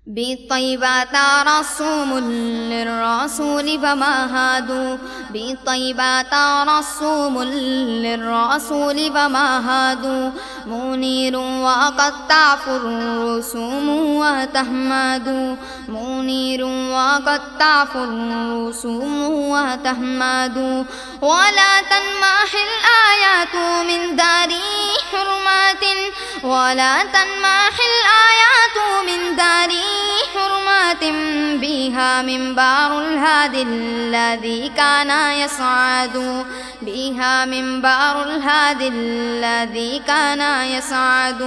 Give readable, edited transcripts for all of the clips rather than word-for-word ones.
بالطيبات رسوم للرسول فما هادوا بالطيبات رسوم للرسول فما هادوا منير وقد تعفو الرسوم وتهمد منير وقد تعفو الرسوم وتهمد ولا تنمح الآيات من دار حرمات ولا تنمح الآيات من دار حرمات بها منبر الهادي الذي كان يصعد بها منبر الهادي الذي كان يصعد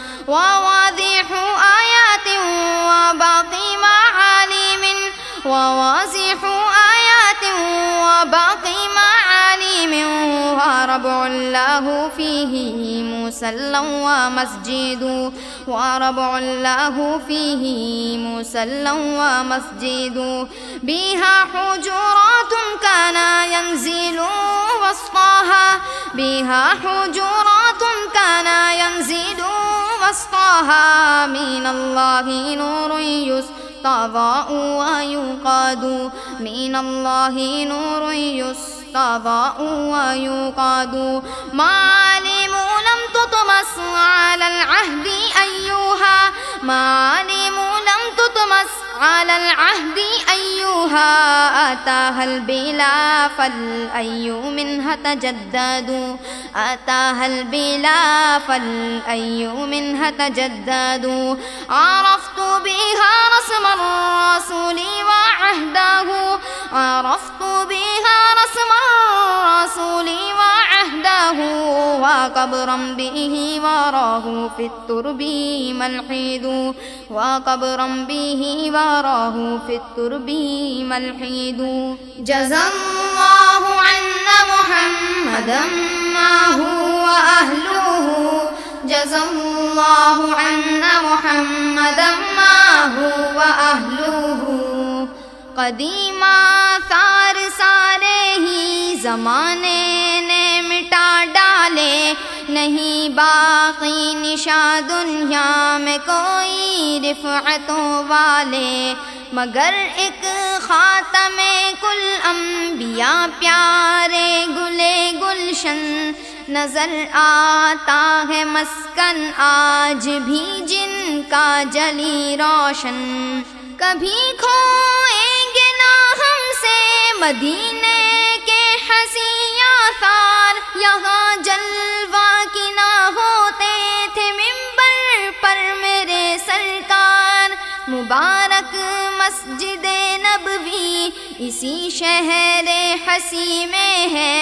وواضح آيات وباقي معالم وواضح آيات وباقي معالم وربع الله فيه مسلى ومسجد وربع الله فيه مسلى ومسجد بها حجرات كان ينزل وسطها بها حجرات كان ينزل وسطها من الله نور يستضاء ويقاد من الله نور يستضاء ويقاد معالم لم تطمس على العهد أيها معالم لم تطمس على العهد أيها أتاها البلا فالأي منها تجدد أتاها البلا فالأي منها تجدد عرفت بها رسم الرسول وعهده عرفت بها رسم الرسول وعهده وقبرا به وراه في الترب ملحد وقبرا به وراه في الترب ملحد جزى الله عنا محمدا ما هو أهله جزى الله عنا محمدا ما هو أهله قدیم آثار سارے ہی زمانے نے مٹا ڈالے نہیں باقی نشاں دنیا میں کوئی رفعتوں والے مگر ایک خاتم کل انبیاء پیارے گلے گلشن نظر آتا ہے مسکن آج بھی جن کا جلی روشن کبھی کھوئیں گے نہ ہم سے مدینے کے حسین آثار یہاں جلوہ کی نہ ہوتے تھے منبر پر میرے سرکار مبارک مسجد نبوی اسی شہر حسی میں ہے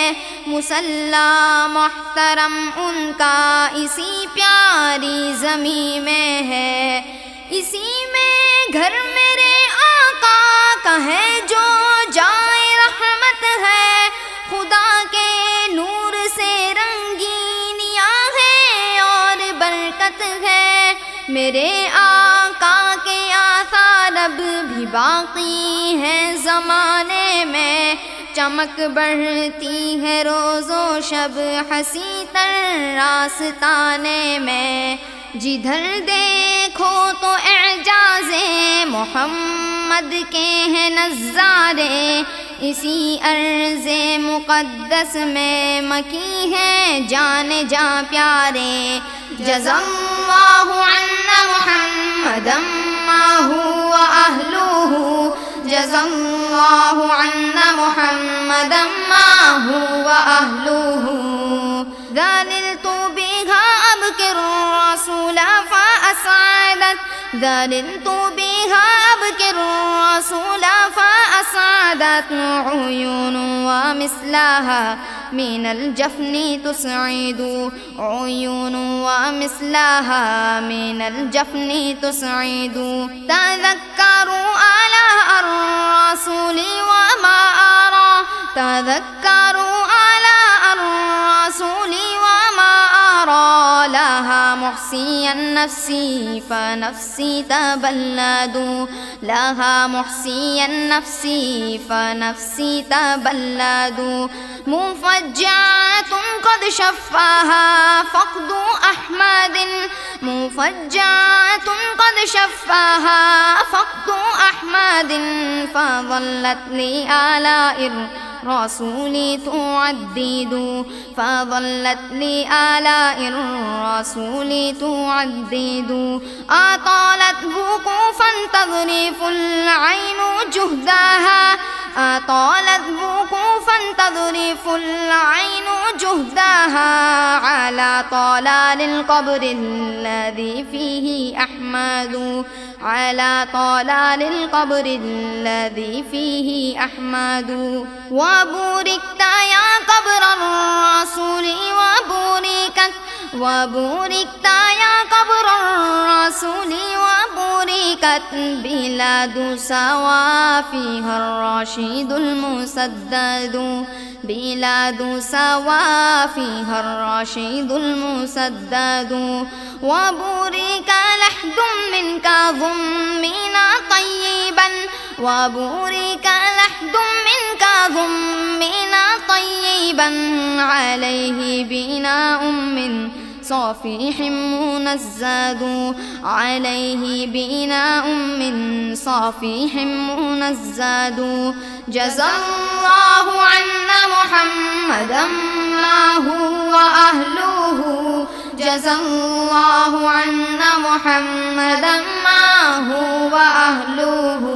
مصلی محترم ان کا اسی پیاری زمین میں ہے اسی میں گھر میرے آقا کا ہے جو جائے رحمت ہے خدا کے نور سے رنگینیاں ہے اور برکت ہے میرے آقا کے آثار اب بھی باقی ہیں زمانے میں چمک بڑھتی ہے روز و شب حسی تر راستانے میں جدھر دیکھو تو اعجاز محمد کے ہیں نظارے اسی ارض مقدس میں مکی ہے جان جاں پیارے جزا اللہ عنا محمدا ما هو أهله جزا اللہ عنا محمدا ما هو أهله ذللت بها أبكي الرسول فأسعدت ذللت بها أبكي الرسول فأسعدت عيون ومثلها من الجفن تسعد عيون ومثلها من الجفن تسعد تذكروا آلاء الرسول وما أرى تذكروا آلاء الرسول وما أرى لها محصيا نفسي فنفسي تبلد لها محصيا نفسي فنفسي تبلد مفجعات قد شفاها فقد أحمد مفجعات قد شفاها فقد أحمد فظلت لآلاء الرسول تعدد فظلت لآلاء الرسول تعدد أطالت وقوفا تظرف العين جهدها أطالت وقوفا تظرف العين جهدها على طلال القبر الذي فيه أحمد على طلال القبر الذي فيه أحمد وبوركت يا قبر الرسول وبوركت يا قبر الرسول وبوركت بلاد سوا فيها الرشيد المسدد بلاد سوا فيها الرشيد المسدد وبورك لحد منك ضمنا طيبا وبورك لحد منك ضمنا طيبا عليه بناء من صافيح منزد عليه بناء من صافيح منزد جزى الله عنا محمدا ما هو أهله جزى الله عنا محمدا ما هو أهله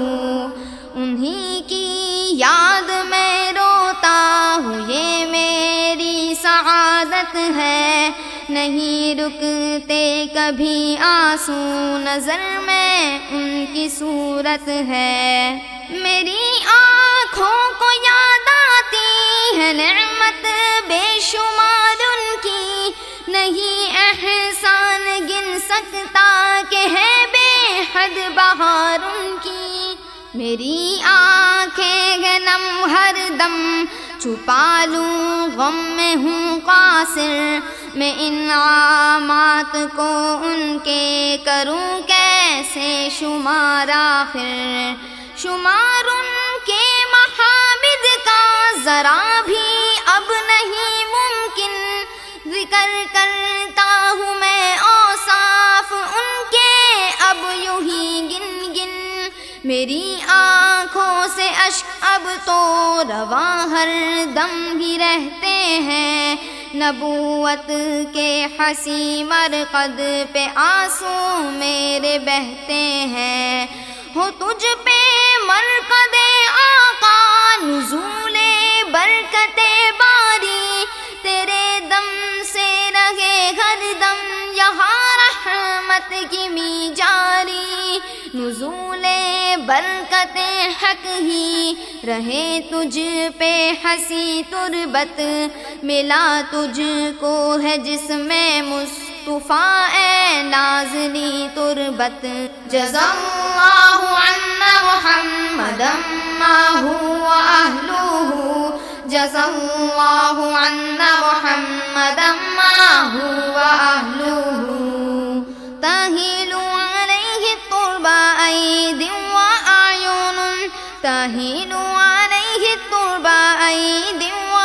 انہی کی یاد میں روتا ہوں یہ میری سعادت ہے نہیں رکتے کبھی آنسو نظر میں ان کی صورت ہے میری آنکھوں کو یاد آتی ہے نعمت بے شمار ان کی نہیں احسان گن سکتا کہ ہے بے حد بہار ان کی میری آنکھیں نم ہر دم چھپا لوں غم میں ہوں قاصر میں انعامات کو ان کے کروں کیسے شمار آخر شمار ان کے محامد کا ذرا بھی اب نہیں ممکن ذکر کرتا ہوں میں اوصاف ان کے اب یوں ہی گن گن میری آنکھوں سے اشک اب تو رواں ہر دم ہی رہتے ہیں نبوت کے حسی مرقد پہ آنسو میرے بہتے ہیں ہو تجھ پہ مرقد آقا نزول برکت باری تیرے دم سے رہے ہر دم یہاں رحمت کی می جاری نزول برکت حق ہی رہے تجھ پہ ہنسی تربت ملا تجھ کو ہے جس میں مصطفیٰ اے نازلی تربت جزا اللہ عنا محمدا ما هو أهله جزا اللہ عنا محمدا ما هو أهله تهيل عليه التربى أيد وأعين تهيل عليه التربى أيد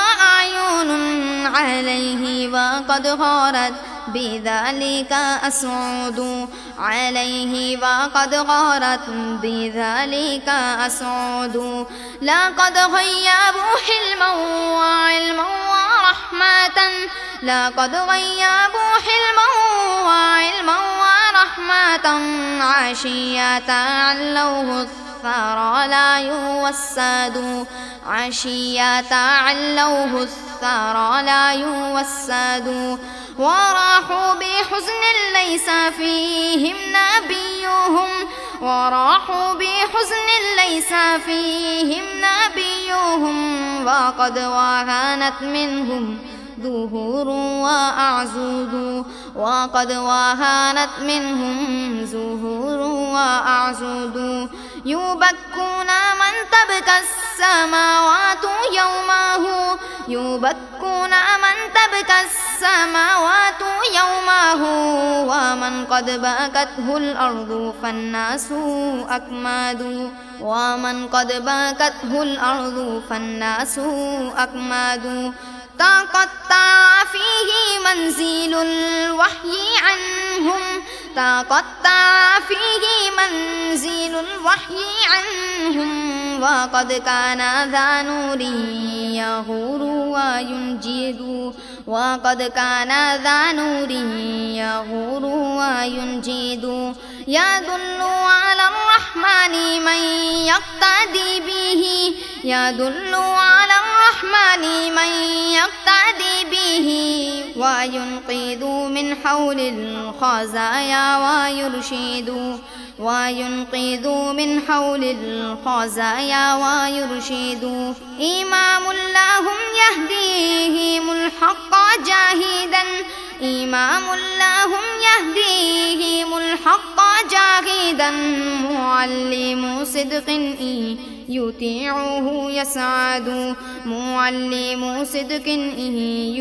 وأعين عليه وقد غارت بذلك أسعد عليه وقد غارت بذلك أسعد لقد غيبوا حلما وعلما ورحمة لقد غيبوا حلما وعلما ورحمة عشية علوه الثرى لا يوسد عشية علوه الثرى لا يوسد وراحوا بحزن ليس فيهم نبيهم وراحوا بحزن ليس فيهم نبيهم وقد وهانت منهم ظهور وأعزود وقد وهانت منهم ظهور وأعزود يبكون من تبكى السماوات يومه يبكون دون من تبكى السماوات يومه ومن قد بكته الأرض فالناس أكماد ومن قد بكته الأرض فالناس أكماد تقطع فيه منزل الوحي عنهم تقطع فيه منزل الوحي عنهم وقد كان ذا نور يغور وينجد وقد كان ذا نور يغور وينجد يدل على الرحمن من يقتدي به يدل على الرحمن من يقتدي به وينقذ من حول الخزايا وينقذ من حول الخزايا ويرشد إمام لهم يهديهم الحق جاهدا إمام لهم يهديهم الحق جاهدا معلم صدق إن يطيعه يسعد معلم صدق إن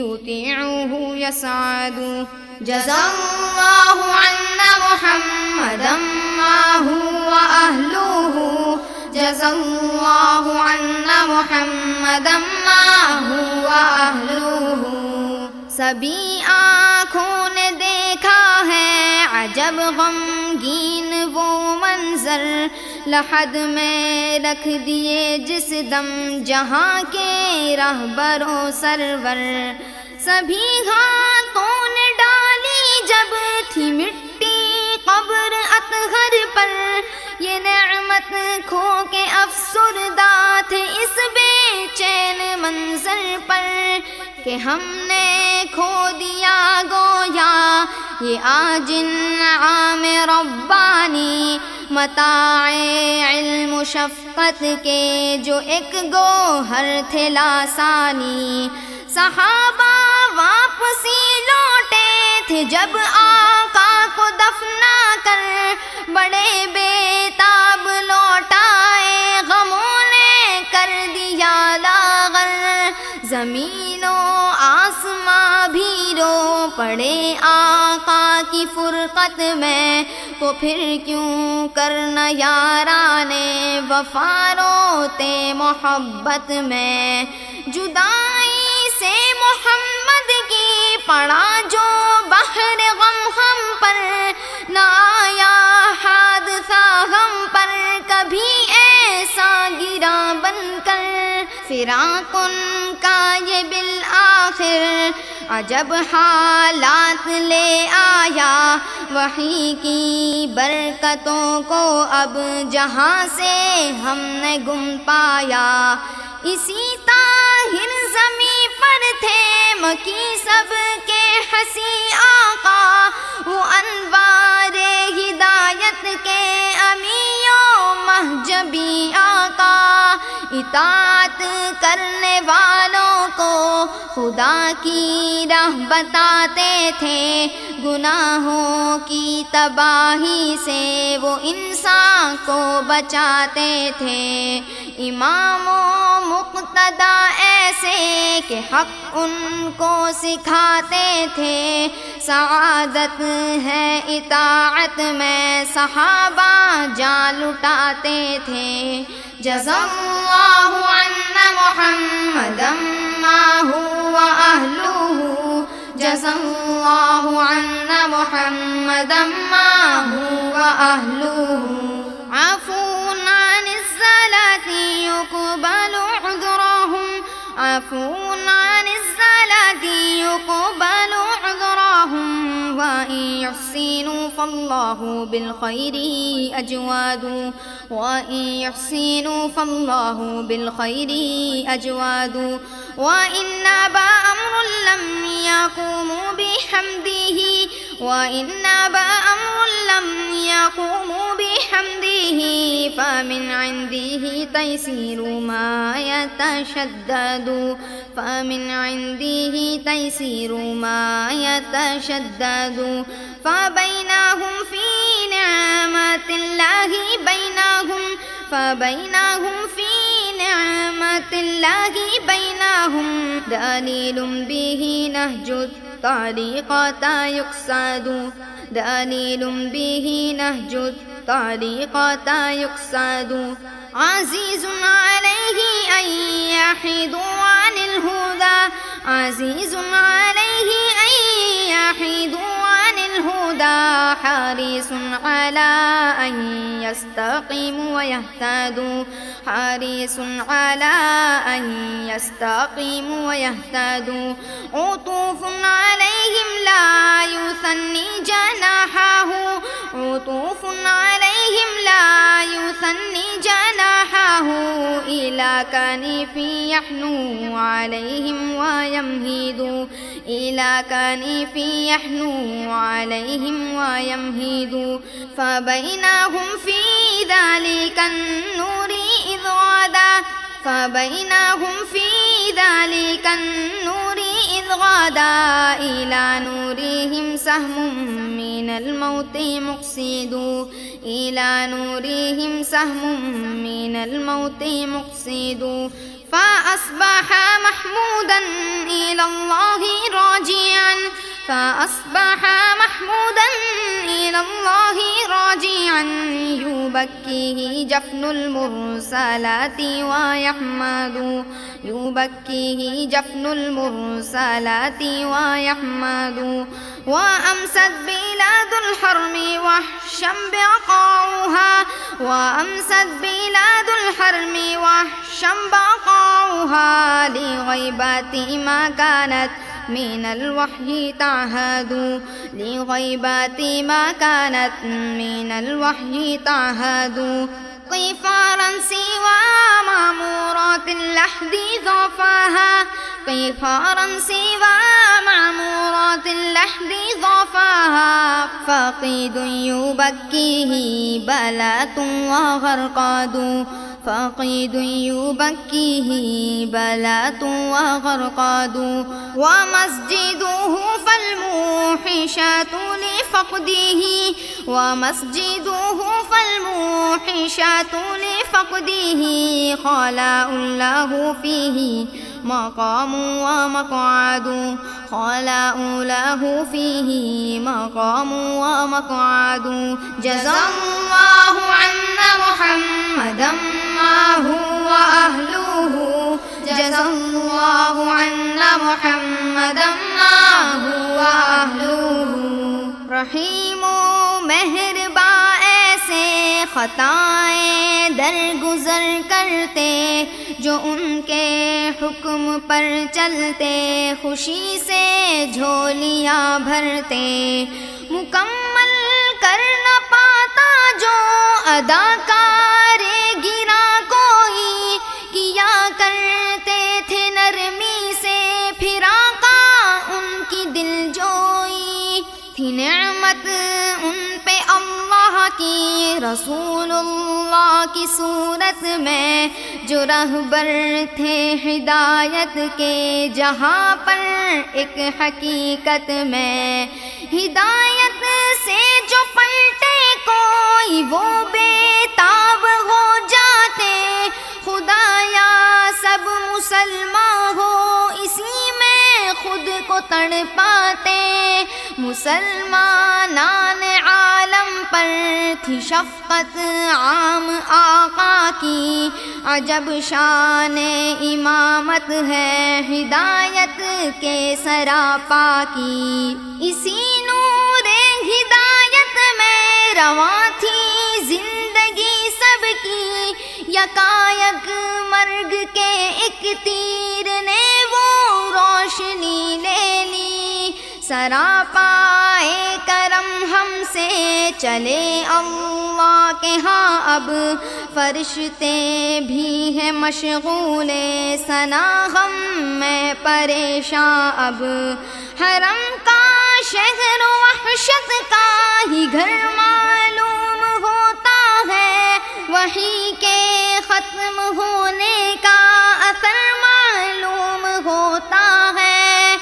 يطيعه يسعد جزى الله عنا محمدا ما هو أهله جزى الله عنا محمدا ما هو أهله سبھی آنکھوں نے دیکھا ہے عجب غمگین وہ منظر لحد میں رکھ دیے جس دم جہاں کے رہبر و سرور سبھی ہاتھوں نے ڈالی جب تھی مٹی قبر اطہر پر یہ نعمت کھو کے افسردہ تھے اس بے چین منظر پر کہ ہم نے کھو دیا گویا یہ آج انعام ربانی متاع علم و شفقت کے جو ایک گوہر تھے لاسانی صحابہ واپسی لوٹے تھے جب آقا کو دفنا کر بڑے بےتاب لوٹائے غموں نے کر دیا لاغر زمین و آسماں بھی رو پڑے آقا کی فرقت میں تو پھر کیوں کرنا یاران وفا روتے محبت میں جدائی سے محمد کی پڑا جو بحر غم ہم پر نہ آیا حادثہ ہم پر کبھی ایسا گرا بن کر فراق ان کا یہ بالآخر عجب حالات لے آیا وحی کی برکتوں کو اب جہاں سے ہم نے گم پایا اسی طاہر زمیں پر تھے مکی سب کے حسی آقا وہ انوار ہدایت کے امی و مہجبی آقا اطاعت کرنے والوں کو خدا کی راہ بتاتے تھے گناہوں کی تباہی سے وہ انسان کو بچاتے تھے امام و مقتدا ایسے کہ حق ان کو سکھاتے تھے سعادت ہے اطاعت میں صحابہ جان لٹاتے تھے جزا اللہ عنا محمدا ما هو أهله جزا اللہ عنا محمدا ما هو أهله عفو عن الزلات يقبل عذرهم عفو عن الزلات يقبل عذرهم وإن يحسنوا فالله بالخير أجواد وإن يحسنوا فالله بالخير أجواد وإن أبى أمر لم يقوموا بحمده وإن أبى أمر لم يقوموا بحمده فمن عنده تيسير ما يتشدد فمن عنده تيسير ما يتشدد فبينهم في نعمة الله بينهم فبينهم في نعمة الله بينهم لهم دليل به نهج الطريقة يقصد دليل به نهج الطريقة يقصد عزيز عليه أن يحيدوا عن الهدى عزيز عليه أن يحيدوا عن الهدى حريص على أن يستقيموا ويهتدوا حريص على أن يستقيموا ويهتدوا عطوف عليهم لا يثني جناحه عطوف عليهم لا يثني جناحه إلى كنف يحنو عليهم ويمهد إلى كنف يحنو عليهم ويمهد فبينهم في ذلك النور إذ غدا فبينهم في ذلك النور إذ غدا إلى نورهم سهم من الموت مقصد إلى نورهم سهم من الموت مقصد فأصبح محمودا إلى الله راجعا فأصبح محمودا إلى الله راجعا يبكيه جفن المرسلات ويحمد يبكيه جفن المرسلات ويحمد وأمست بلاد الحرم وحشا بقاعها وأمست بلاد الحرم وحشا بقاعها لغيبات ما كانت من الوحي تعهد لغيبات ما كانت من الوحي تعهد قفارا سوى معمورات اللحد ضعفاها قفارا سوى معمورات اللحد ضعفاها فقيد يبكيه بلات وغرقاد فقيد يبكيه بلات وغرقاد ومسجده فالموحشات لفقده ومسجده فالموحشات لفقده خلاء له فيه مقام ومقعد خلاء له فيه مقام ومقعد جزى الله عنا محمدا ما هو أهله جزى الله عنا محمدا ما هو أهله رحیم و مہرباں ایسے خطائیں درگزر کرتے جو ان کے حکم پر چلتے خوشی سے جھولیاں بھرتے مکمل کر نہ پاتا جو اداکار گرا کوئی کیا کرتے تھے نرمی سے فراقہ ان کی دل جوئی تھی نعمت ان پہ اللہ کی رسول اللہ کی صورت میں جو رہبر تھے ہدایت کے جہاں پر ایک حقیقت میں ہدایت سے جو پلٹے کوئی وہ بے تاب ہو جاتے خدایا سب مسلمان ہو اسی میں خود کو تڑ پاتے مسلمانان عالم پر تھی شفقت عام آقا کی عجب شان امامت ہے ہدایت کے سراپا کی اسی نور ہدایت میں رواں تھی زندگی سب کی یکایک مرگ کے ایک تیر نے وہ روشنی لے لی سراپائے کرم ہم سے چلے اللہ کے ہاں اب فرشتے بھی ہیں مشغول ثنا غم میں پریشاں اب حرم کا شہر وحشت کا ہی گھر معلوم ہوتا ہے وحی کے ختم ہونے کا اثر معلوم ہوتا ہے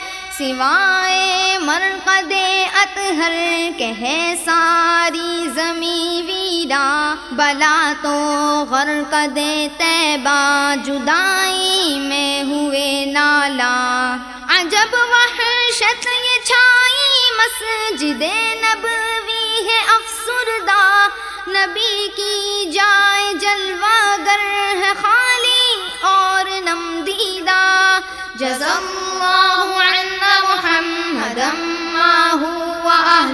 سوائے مرقد اطہر کہ ہے ساری زمیں ویران نمدیدہ بلا تو غرق دے طیبہ جدائی میں ہوئے نالا عجب وحشت یہ چھائی مسجد نبوی ہے افسردہ نبی کی جائے جلوہ گر ہے خالی اور نمدیدہ جزا اللہ عنا محمدا ما هو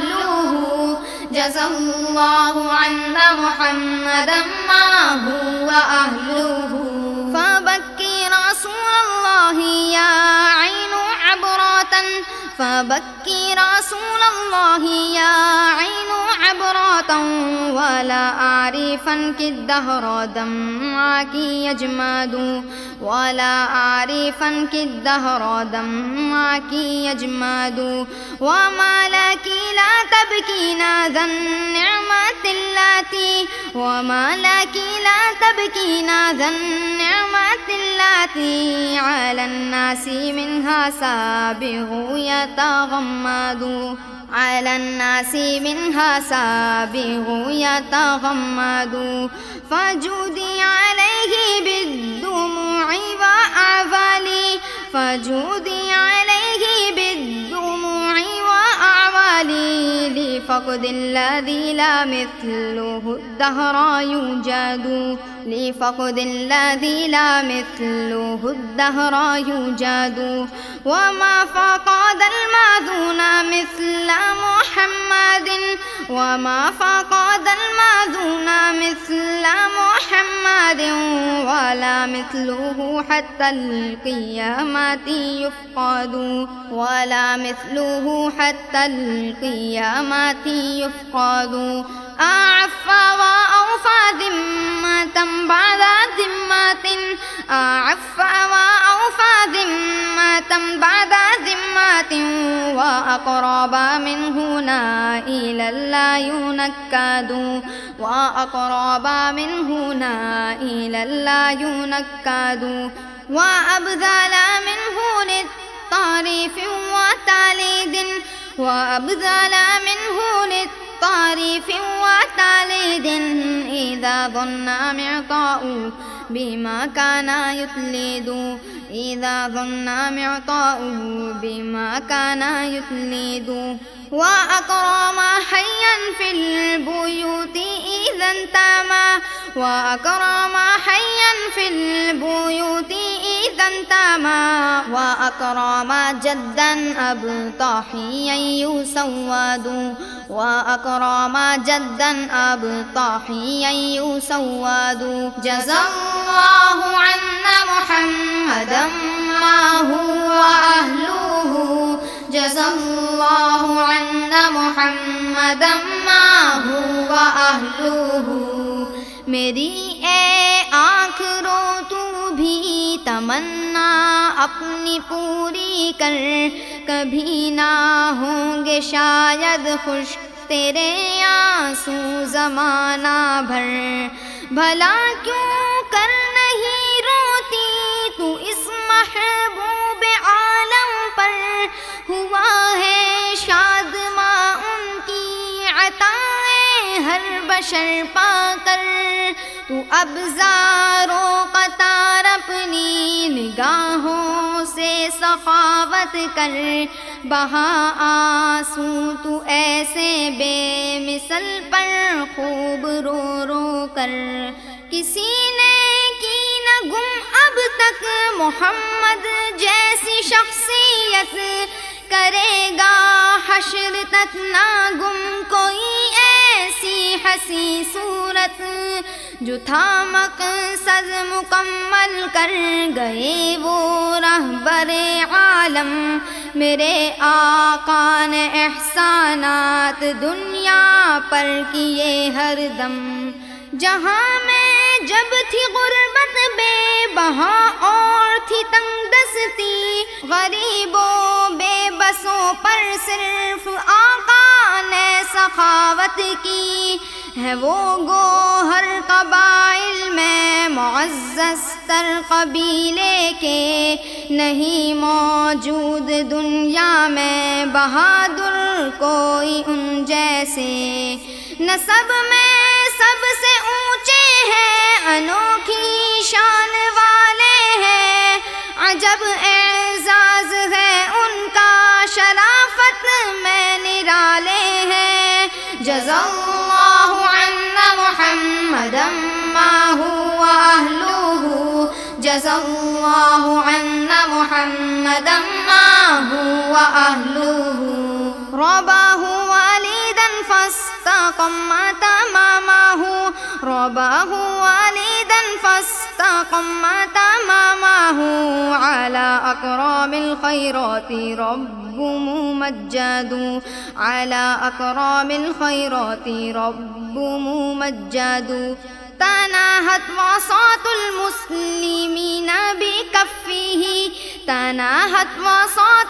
أهله جزا اللہ عنا محمدا ما هو أهله فبكي رسول الله يا عين عبرة فبكي رسول الله يا عين عبرة ولا أعرفنك الدهر دمعك يجمد ولا أعرفنك الدهر دمعك يجمد وما لك لا تبكين ذا النعمة التي وما لك لا تبكين ذا النعمة التي على الناس منها سابغ يتغمد على الناس منها سابغ يتغمد فجودي عليه بالدموع وأعوالي فجودي عليه بالدموع وأعوالي لفقد الذي لا مثله الدهر يوجد لفقد الذي لا مثله الدهر يوجد وما فقد الماذون مثل محمد وما فقد الماذون مثل محمد ولا مثله حتى القيامة يفقد ولا مثله حتى القيامة يفقد أعف وأوفى ذمة بعد ذمة أعف وأوفى ذمة بعد ذمة وأقرب من هنا إلى لا ينكد وأقرب من هنا إلى لا ينكد وأبذل منه للطريف وتاليد وأبذل منه للطريف وتاليد إذا ظن معطاء بما كان يتلد إذا ظن معطاء بما كان يتلد وأكرم حيا في البيوت إذا انتمى وأكرم حيا في البيوت إذا انتمى وأكرم جدا أبطاحيا يسود وأكرم جدا أبطاحيا يسود جزا الله عنا محمدا ما هو أهله جزا الله عنا محمدا ما هو أهله میری اے آنکھ رو تو بھی تمنا اپنی پوری کر کبھی نہ ہوں گے شاید خشک تیرے آنسو زمانہ بھر بھلا کیوں کر نہیں روتی تو اس محبوب عالم پر ہوا ہے شادماں ان کی عطائیں ہر بشر پا کر تو اب زار و قطار اپنی نگاہوں سے سخاوت کر بہا آنسو تو ایسے بے مثل پر خوب رو رو کر کسی نے کی نہ گم اب تک محمد جیسی شخصیت کرے گا حشر تک نہ گم کوئی ایسی حسین صورت جو تھا مقصد مکمل کر گئے وہ رہبر عالم میرے آقا نے احسانات دنیا پر کیے ہر دم جہاں میں جب تھی غربت بے بہا اور تھی تنگ دستی غریبوں بے بسوں پر صرف آقا نے سخاوت کی ہے وہ گوہر قبائل میں معزز تر قبیلے کے نہیں موجود دنیا میں بہادر کوئی ان جیسے نسب میں سب سے اونچے ہیں، انوکھی شان والے ہیں، عجب اعزاز ہے ان کا، شرافت میں نرالے ہیں۔ جزا اللہ عنا محمدا ما هو اہلہ، جزا اللہ عنا محمدا ما هو اہلہ، رباه والدا فاستقم تمامه، رباه والدا فاستقم تمامه، على أكرام الخيرات رب ممجد، على أكرام الخيرات رب ممجد، تناهت وساط المسلمين بكفه، تناهت وساط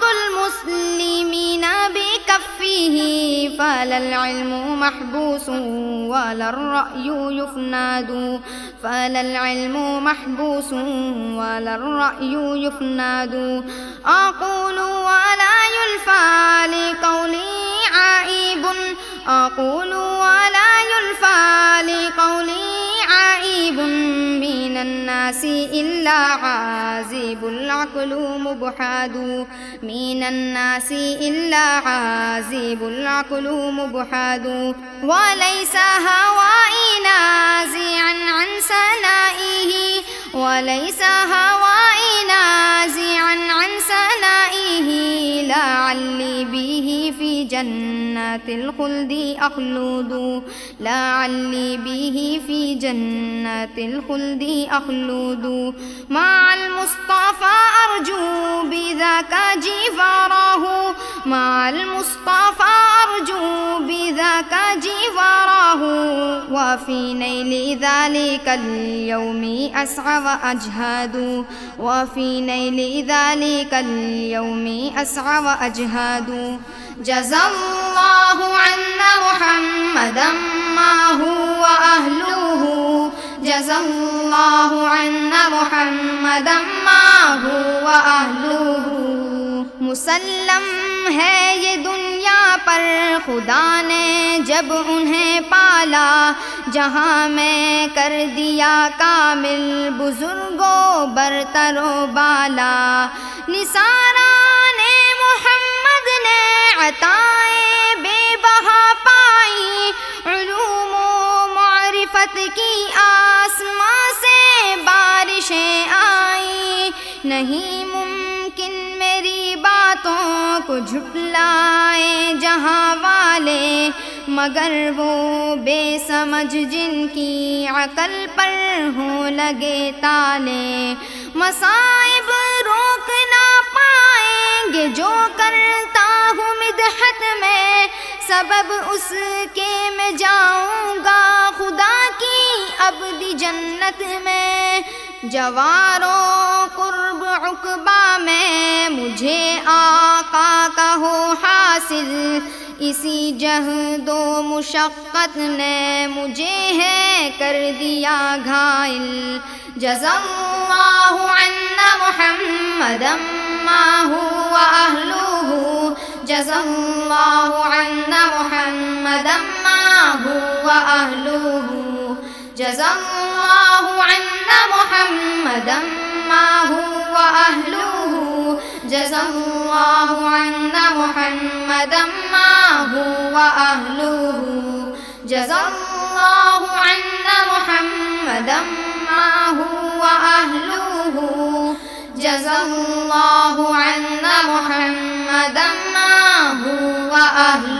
المسلمين بكفه، فلا العلم محبوس ولا الرأي يفناد، فلا العلم محبوس ولا الرأي يفناد، أقول ولا يلفى لقولي عائب، أقول ولا يلفى لقولي عائب، من الناس إلا عازب العقل مبحاد، من الناس إلا عازب العقل مبحاد، وليس هوائي نازعا عن سنائه، وليس هوائي نازعا عن سنائه، لعلي به في جنات الخلد أخلود، لعلي به في جنات الخلد أخلود، مع المصطفى أرجو بذاك جواره، مع المصطفى أرجو بذاك جواره، وفي نيل ذلك اليوم أسعى وأجهاد، وفي نيل ذلك اليوم أسعى وأجهاد، جزا الله عنا محمدا ما هو أهله، جزا الله عنا محمدا ما هو أهله، مسلم ہے یہ دنیا پر خدا نے جب انہیں پالا، جہاں میں کر دیا کامل بزرگوں برتر و بالا، نثاران محمد نے عطائیں بے بہا پائی، علوم و معرفت کی آسماں سے بارشیں آئیں، نہیں ممکن میری باتوں کو جھٹلائیں جہاں والے، مگر وہ بے سمجھ جن کی عقل پر ہوں لگے تالے، مصائب روک نہ پائیں گے جو کرتا ہوں مدحت میں، سبب اس کے میں جاؤں گا خدا کی ابدی جنت میں، جواروں قرب عقبہ میں مجھے آقا کا ہو حاصل، اسی جہد و مشقت نے مجھے ہے کر دیا گھائل، جزا اللہ عنا محمدا ما هو أهله، جزا الله عنا محمدا ما هو أهله، جزا الله عنا محمدا ما هو أهله، جزا الله عنا محمدا ما هو أهله، جزا الله عنا محمدا ما هو أهله، جزا الله عنا محمدا ما هو أهله۔